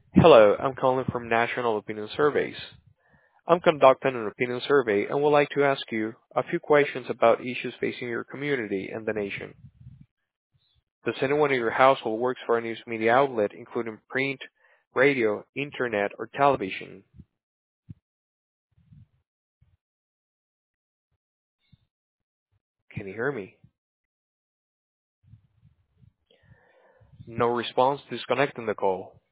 Hello, I'm calling from National Opinion Surveys. I'm conducting an opinion survey and would like to ask you a few questions about issues facing your community and the nation. Does anyone in your household works for a news media outlet, including print, radio, internet, or television? Can you hear me? No response, disconnecting the call.